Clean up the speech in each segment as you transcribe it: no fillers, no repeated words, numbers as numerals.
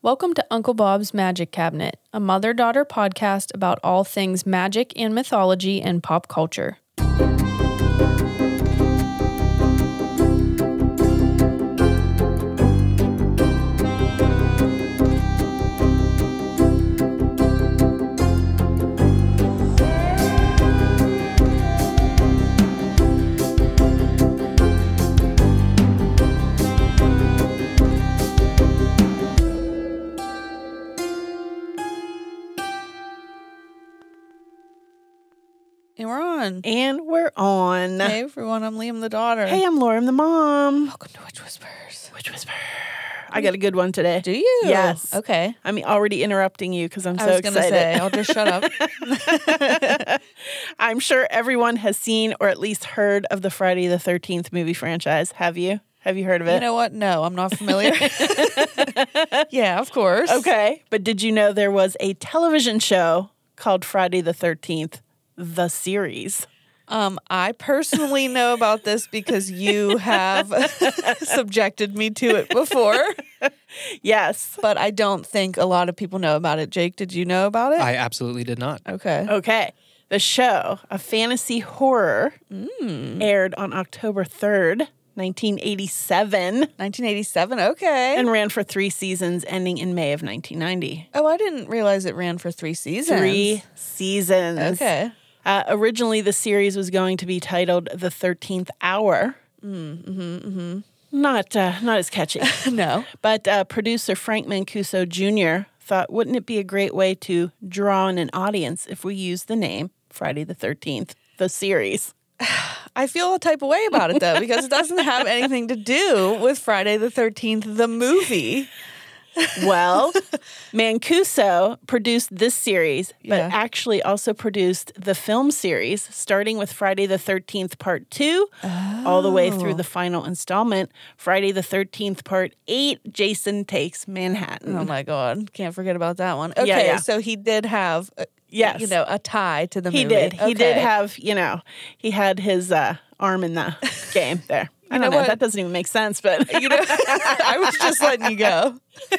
Welcome to Uncle Bob's Magic Cabinet, a mother-daughter podcast about all things magic and mythology and pop culture. And we're on. Hey everyone, I'm Liam the daughter. Hey, I'm Laura, I'm the mom. Welcome to Witch Whispers. Witch Whisper. I got a good one today. Do you? Yes. Okay. I'm already interrupting you because I'm so I was excited. going to say, I'll just shut up. I'm sure everyone has seen or at least heard of the Friday the 13th movie franchise. Have you? Have you heard of it? You know what? No, I'm not familiar. Yeah, of course. Okay. But did you know there was a television show called Friday the 13th, the series? I personally know about this because you have subjected me to it before. Yes. But I don't think a lot of people know about it. Jake, did you know about it? I absolutely did not. Okay. Okay. The show, a fantasy horror, aired on October 3rd, 1987. 1987, okay. And ran for 3 seasons, ending in May of 1990. Oh, I didn't realize it ran for 3 seasons. 3 seasons. Okay. Originally, the series was going to be titled The 13th Hour. Not as catchy. No. But producer Frank Mancuso Jr. thought, wouldn't it be a great way to draw in an audience if we use the name Friday the 13th, the series? I feel a type of way about it, though, because it doesn't have anything to do with Friday the 13th, the movie. Well, Mancuso produced this series, but Yeah. actually also produced the film series, starting with Friday the 13th Part 2, all the way through the final installment, Friday the 13th Part 8, Jason Takes Manhattan. Oh, my God. Can't forget about that one. Okay, Yeah. so he did have, Yes. a tie to the He movie. did. He did Okay. have, he had his arm in the game there. I don't know know. what? That doesn't even make sense, but I was just letting you go.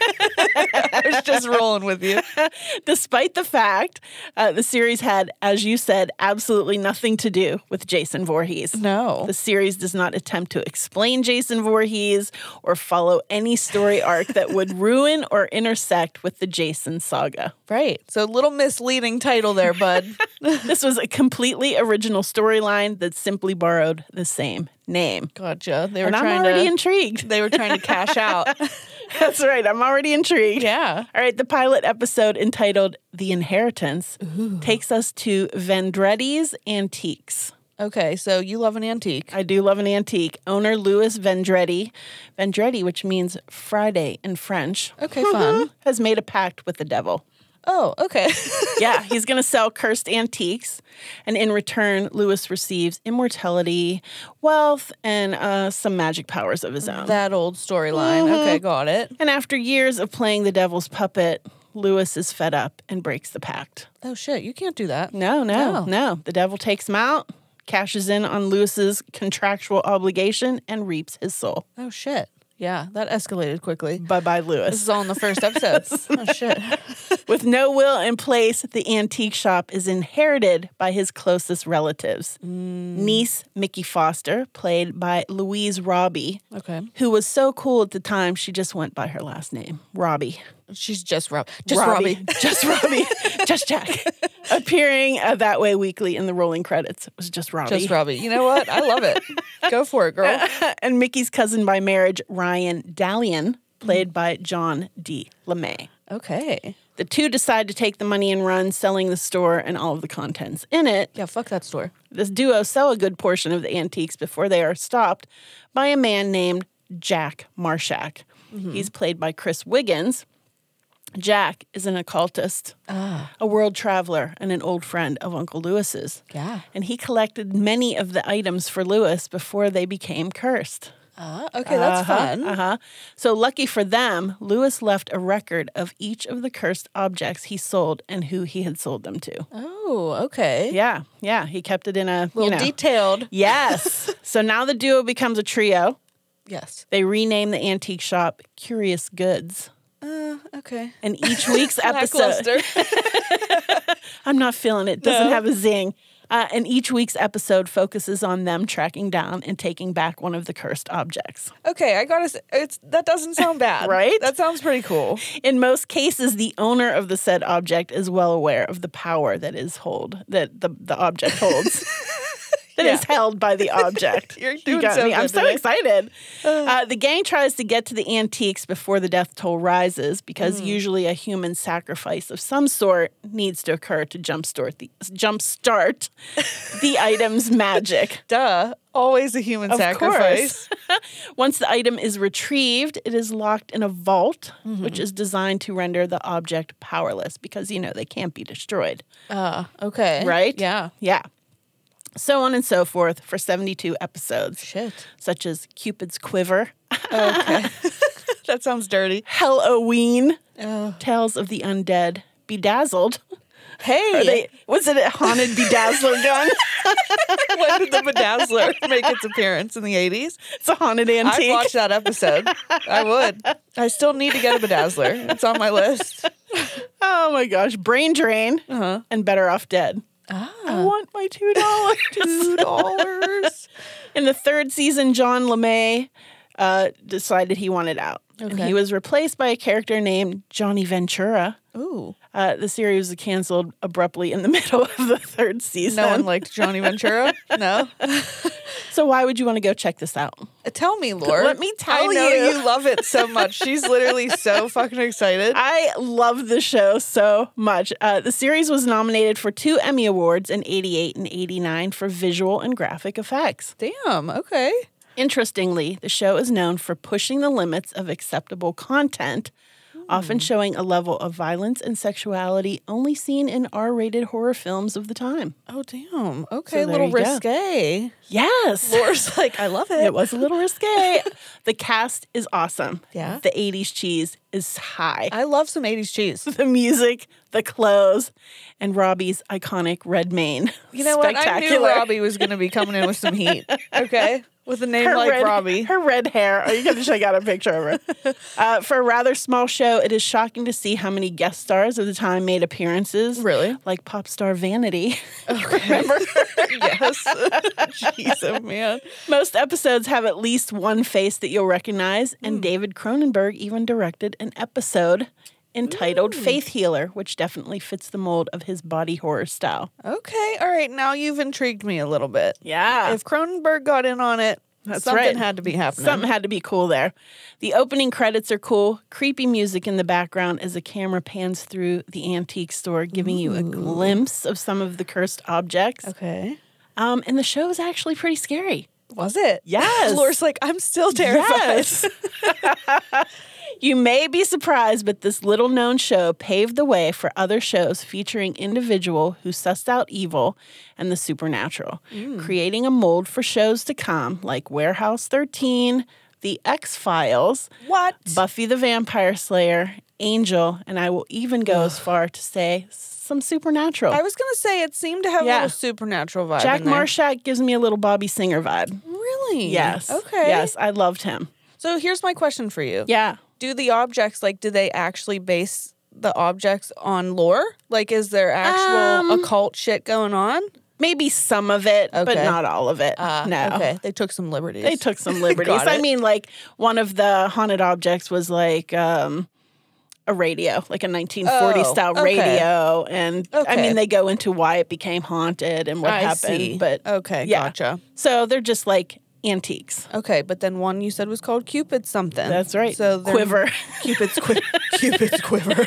I was just rolling with you. despite the fact the series had, as you said, absolutely nothing to do with Jason Voorhees. No. The series does not attempt to explain Jason Voorhees or follow any story arc that would ruin or intersect with the Jason saga. Right. So little misleading title there, bud. This was a completely original storyline that simply borrowed the same name. Gotcha. They were And I'm trying already to intrigued. They were trying to cash out. That's right. I'm already intrigued. Yeah. All right. The pilot episode entitled The Inheritance takes us to Vendretti's Antiques. Okay, so you love an antique. I do love an antique. Owner Louis Vendretti, which means Friday in French, Okay, fun. has made a pact with the devil. Oh, okay. Yeah, he's going to sell cursed antiques, and in return, Louis receives immortality, wealth, and some magic powers of his own. That old storyline. Okay, got it. And after years of playing the devil's puppet, Louis is fed up and breaks the pact. Oh, shit. You can't do that. No. The devil takes him out, cashes in on Louis's contractual obligation, and reaps his soul. Oh, shit. Yeah, that escalated quickly. Bye-bye, Louis. This is all in the first episode. Oh, shit. With no will in place, the antique shop is inherited by his closest relatives. Niece Mickey Foster, played by Louise Robbie, Okay. who was so cool at the time, she just went by her last name, Robbie. She's just Robbie. Just Robbie. Just Robbie. Just Jack. Appearing that way weekly in the rolling credits. It was just Robbie. Just Robbie. You know what? I love it. Go for it, girl. And Mickey's cousin by marriage, Ryan Dallion, played by John D. LeMay. Okay. The two decide to take the money and run, selling the store and all of the contents in it. Yeah, fuck that store. This duo sell a good portion of the antiques before they are stopped by a man named Jack Marshak. He's played by Chris Wiggins. Jack is an occultist, a world traveler, and an old friend of Uncle Louis's. Yeah. And he collected many of the items for Louis before they became cursed. Okay, that's fun. So lucky for them, Louis left a record of each of the cursed objects he sold and who he had sold them to. Oh, okay. Yeah. He kept it in a, Detailed. Yes. So now the duo becomes a trio. Yes. They rename the antique shop Curious Goods. Okay. And each week's episode, Lackluster. I'm not feeling it. Doesn't No. have a zing. And each week's episode focuses on them tracking down and taking back one of the cursed objects. Okay, I gotta say, that doesn't sound bad. Right? That sounds pretty cool. In most cases, the owner of the said object is well aware of the power that the object holds. That is held by the object. You're You doing got so me. I'm good so today. excited. The gang tries to get to the antiques before the death toll rises because usually a human sacrifice of some sort needs to occur to jumpstart the item's magic. Duh. Always a human Of sacrifice. course. Once the item is retrieved, it is locked in a vault, which is designed to render the object powerless because, they can't be destroyed. Okay. Right? Yeah. Yeah. So on and so forth for 72 episodes, Shit. such as Cupid's Quiver, Okay. That sounds dirty. Halloween, Oh. Tales of the Undead, Bedazzled. Hey. Was it a haunted bedazzler gun? When did the Bedazzler make its appearance in the 80s? It's a haunted I'd antique. watch that episode. I would. I still need to get a Bedazzler. It's on my list. Oh my gosh. Brain Drain and Better Off Dead. I want my $2. $2. In the third season, John LeMay decided he wanted out. And Okay. he was replaced by a character named Johnny Ventura. Ooh. The series was canceled abruptly in the middle of the third season. No one liked Johnny Ventura? No? So why would you want to go check this out? Tell me, Lord. Let me tell I know you. you love it so much. She's literally so fucking excited. I love the show so much. The series was nominated for 2 Emmy Awards in 88 and 89 for visual and graphic effects. Damn. Okay. Interestingly, the show is known for pushing the limits of acceptable content, often showing a level of violence and sexuality only seen in R-rated horror films of the time. Oh, damn. Okay. So A little there you go. risque. Yes. Laura's like, I love it. It was a little risque. The cast is awesome. Yeah? The 80s cheese is high. I love some 80s cheese. The music, the clothes, and Robbie's iconic red mane. You know what? I knew Robbie was going to be coming in with some heat. Okay? With a name like Robbie. Her red hair. Are you going to check out a picture of her? For a rather small show, it is shocking to see how many guest stars of the time made appearances. Really? Like pop star Vanity. Remember? Yes. Jeez, oh man. Most episodes have at least one face that you'll recognize, and David Cronenberg even directed an episode entitled Faith Healer, which definitely fits the mold of his body horror style. Okay. All right. Now you've intrigued me a little bit. Yeah. If Cronenberg got in on it, That's something right. had to be happening. Something had to be cool there. The opening credits are cool. Creepy music in the background as the camera pans through the antique store, giving you a glimpse of some of the cursed objects. Okay. And the show is actually pretty scary. Was it? Yes. Laura's like, I'm still terrified. Yes. You may be surprised, but this little-known show paved the way for other shows featuring individuals who sussed out evil and the supernatural, creating a mold for shows to come like Warehouse 13, The X-Files, What? Buffy the Vampire Slayer, Angel, and I will even go as far to say some supernatural. I was going to say it seemed to have a Yeah. little supernatural vibe Jack in there. Marshak gives me a little Bobby Singer vibe. Really? Yes. Okay. Yes, I loved him. So here's my question for you. Yeah. Do the objects, do they actually base the objects on lore? Like, is there actual occult shit going on? Maybe some of it, but Okay. not all of it. No. Okay. They took some liberties. They took some liberties. Got I it. mean, one of the haunted objects was a radio, like a 1940 Oh, style okay. radio. And I Okay. mean, they go into why it became haunted and what I happened. see. But Okay, yeah. gotcha. So they're just like antiques. Okay, but then one you said was called Cupid something. That's right. So they're- Quiver. Cupid's Cupid's Quiver.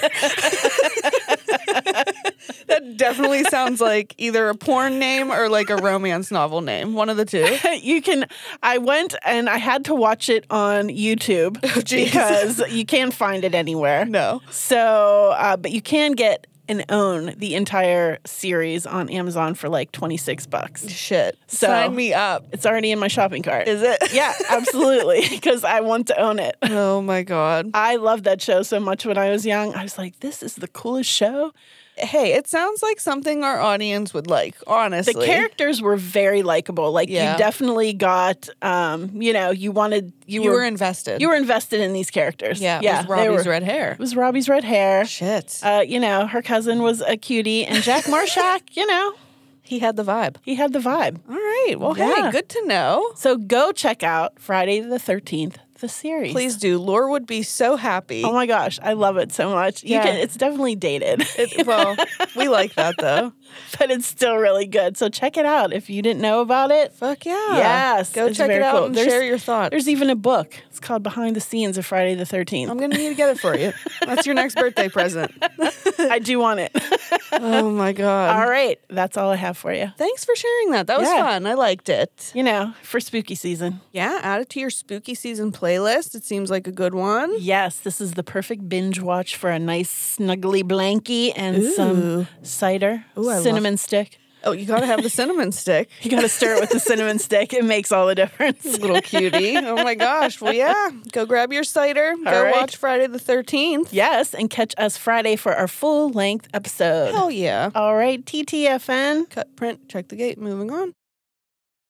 That definitely sounds like either a porn name or like a romance novel name. One of the two. I went and I had to watch it on YouTube geez. because you can't find it anywhere. No. So, but you can get and own the entire series on Amazon for like $26. Shit. So- Sign me up. It's already in my shopping cart. Is it? Yeah, absolutely, because I want to own it. Oh my God. I loved that show so much when I was young. I was like, this is the coolest show. Hey, it sounds like something our audience would like, honestly. The characters were very likable. Like Yeah. you definitely got, you wanted, You were invested. you were invested in these characters. Yeah, yeah. it was they Robbie's were- red hair. It was Robbie's red hair. Shit. Her cousin was a cutie, and Jack Marshak, He had the vibe. he had the vibe. All right. Well, Yeah. hey, good to know. So go check out Friday the 13th, the series. Please do. Lore would be so happy. Oh my gosh, I love it so much. Yeah. It's definitely dated, Well, we like that though. but it's still really good. So check it out if you didn't know about it. Fuck yeah. Yes, Go it's check very it out cool. and There's- share your thoughts. There's even a book. It's called Behind the Scenes of Friday the 13th. I'm going to need to get it for you. That's your next birthday present. I do want it. Oh my God. All right, that's all I have for you. Thanks for sharing that. That was Yeah. fun. I liked it. For spooky season. Yeah, add it to your spooky season playlist. It seems like a good one. Yes, this is the perfect binge watch for a nice snuggly blankie and some cider, Ooh, I love- cinnamon stick. Oh, you got to have the cinnamon stick. You got to stir it with the cinnamon stick. It makes all the difference. Little cutie. Oh my gosh. Well, yeah. Go grab your cider. Go right. watch Friday the 13th. Yes, and catch us Friday for our full-length episode. Hell yeah. All right, TTFN. Cut, print, check the gate. Moving on.